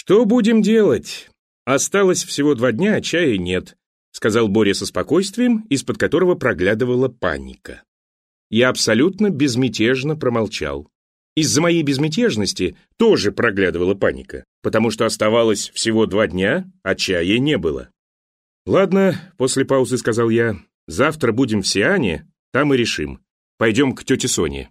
«Что будем делать? Осталось всего 2 дня, а чая нет», сказал Боря со спокойствием, из-под которого проглядывала паника. Я абсолютно безмятежно промолчал. Из-за моей безмятежности тоже проглядывала паника, потому что оставалось всего 2 дня, а чая не было. «Ладно», — после паузы сказал я, — «завтра будем в Сиане, там и решим. Пойдем к тете Соне».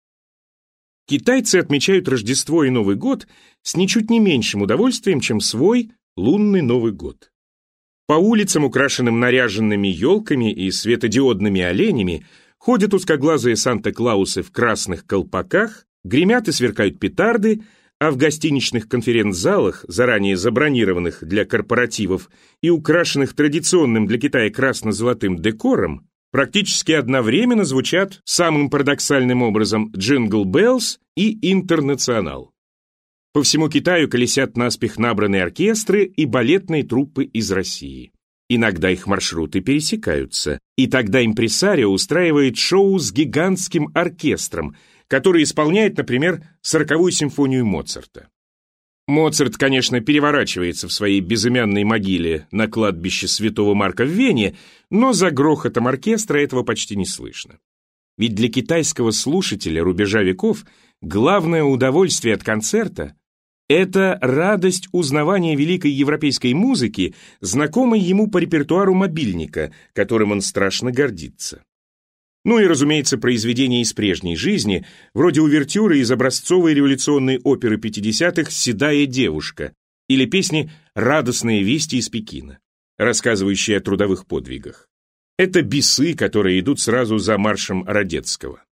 Китайцы отмечают Рождество и Новый год с ничуть не меньшим удовольствием, чем свой лунный Новый год. По улицам, украшенным наряженными елками и светодиодными оленями, ходят узкоглазые Санта-Клаусы в красных колпаках, гремят и сверкают петарды, а в гостиничных конференц-залах, заранее забронированных для корпоративов и украшенных традиционным для Китая красно-золотым декором, практически одновременно звучат самым парадоксальным образом «Джингл Беллс» и «Интернационал». По всему Китаю колесят наспех набранные оркестры и балетные труппы из России. Иногда их маршруты пересекаются, и тогда импресарио устраивает шоу с гигантским оркестром, который исполняет, например, 40-ю симфонию Моцарта. Моцарт, конечно, переворачивается в своей безымянной могиле на кладбище Святого Марка в Вене, но за грохотом оркестра этого почти не слышно. Ведь для китайского слушателя рубежа веков главное удовольствие от концерта — это радость узнавания великой европейской музыки, знакомой ему по репертуару мобильника, которым он страшно гордится. Ну и, разумеется, произведения из прежней жизни, вроде увертюры из образцовой революционной оперы 50-х «Седая девушка» или песни «Радостные вести из Пекина», рассказывающие о трудовых подвигах. Это бисы, которые идут сразу за маршем Радецкого.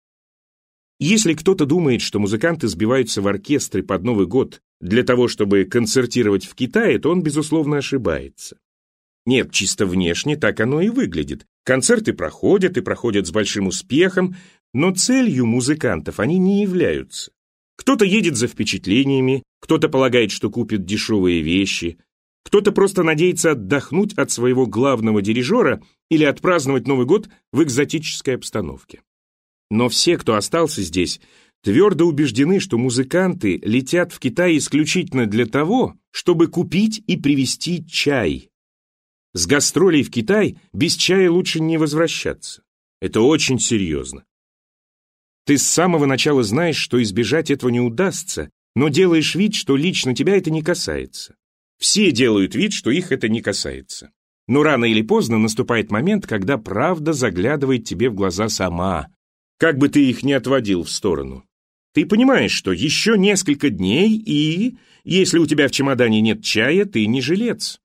Если кто-то думает, что музыканты сбиваются в оркестры под Новый год для того, чтобы концертировать в Китае, то он, безусловно, ошибается. Нет, чисто внешне так оно и выглядит. Концерты проходят и проходят с большим успехом, но целью музыкантов они не являются. Кто-то едет за впечатлениями, кто-то полагает, что купит дешевые вещи, кто-то просто надеется отдохнуть от своего главного дирижера или отпраздновать Новый год в экзотической обстановке. Но все, кто остался здесь, твердо убеждены, что музыканты летят в Китай исключительно для того, чтобы купить и привезти чай. С гастролей в Китай без чая лучше не возвращаться. Это очень серьезно. Ты с самого начала знаешь, что избежать этого не удастся, но делаешь вид, что лично тебя это не касается. Все делают вид, что их это не касается. Но рано или поздно наступает момент, когда правда заглядывает тебе в глаза сама, как бы ты их ни отводил в сторону. Ты понимаешь, что еще несколько дней и, если у тебя в чемодане нет чая, ты не жилец.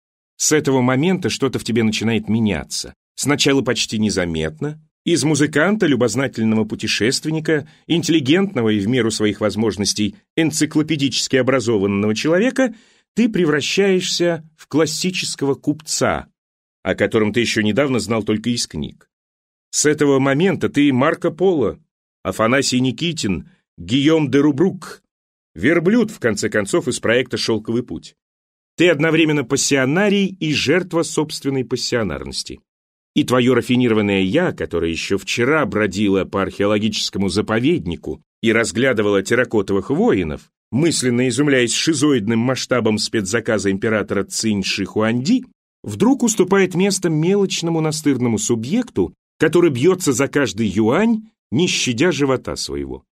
С этого момента что-то в тебе начинает меняться. Сначала почти незаметно. Из музыканта, любознательного путешественника, интеллигентного и в меру своих возможностей энциклопедически образованного человека ты превращаешься в классического купца, о котором ты еще недавно знал только из книг. С этого момента ты Марко Поло, Афанасий Никитин, Гийом де Рубрук, верблюд, в конце концов, из проекта «Шелковый путь». Ты одновременно пассионарий и жертва собственной пассионарности. И твое рафинированное «я», которое еще вчера бродило по археологическому заповеднику и разглядывало терракотовых воинов, мысленно изумляясь шизоидным масштабом спецзаказа императора Цинь Ши Хуанди, вдруг уступает место мелочному настырному субъекту, который бьется за каждый юань, не щадя живота своего.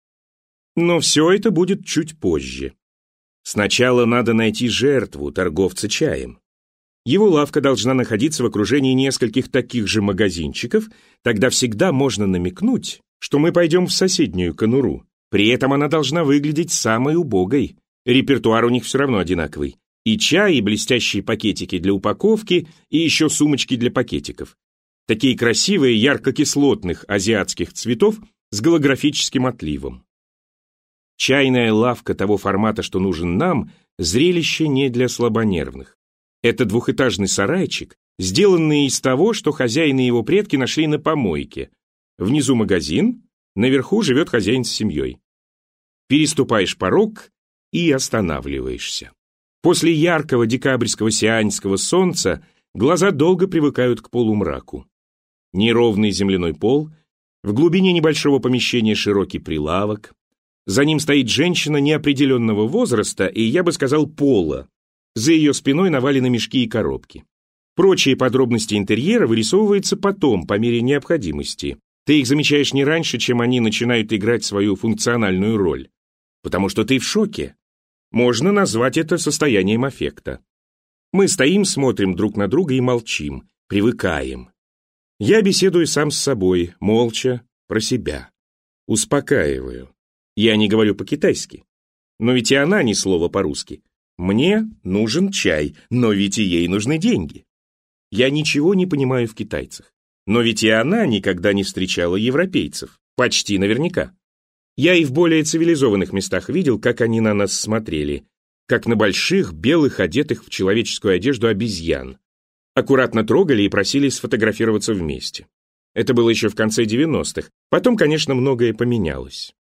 Но все это будет чуть позже. Сначала надо найти жертву, торговца чаем. Его лавка должна находиться в окружении нескольких таких же магазинчиков, тогда всегда можно намекнуть, что мы пойдем в соседнюю конуру. При этом она должна выглядеть самой убогой. Репертуар у них все равно одинаковый. И чай, и блестящие пакетики для упаковки, и еще сумочки для пакетиков. Такие красивые, ярко-кислотных азиатских цветов с голографическим отливом. Чайная лавка того формата, что нужен нам, зрелище не для слабонервных. Это двухэтажный сарайчик, сделанный из того, что хозяин и его предки нашли на помойке. Внизу магазин, наверху живет хозяин с семьей. Переступаешь порог и останавливаешься. После яркого декабрьского сианьского солнца глаза долго привыкают к полумраку. Неровный земляной пол, в глубине небольшого помещения широкий прилавок, За ним стоит женщина неопределенного возраста и, я бы сказал, пола. За ее спиной навалены мешки и коробки. Прочие подробности интерьера вырисовываются потом, по мере необходимости. Ты их замечаешь не раньше, чем они начинают играть свою функциональную роль. Потому что ты в шоке. Можно назвать это состоянием аффекта. Мы стоим, смотрим друг на друга и молчим, привыкаем. Я беседую сам с собой, молча, про себя. Успокаиваю. Я не говорю по-китайски. Но ведь и она ни слова по-русски. Мне нужен чай, но ведь и ей нужны деньги. Я ничего не понимаю в китайцах. Но ведь и она никогда не встречала европейцев. Почти наверняка. Я и в более цивилизованных местах видел, как они на нас смотрели. Как на больших, белых, одетых в человеческую одежду обезьян. Аккуратно трогали и просили сфотографироваться вместе. Это было еще в конце 90-х. Потом, конечно, многое поменялось.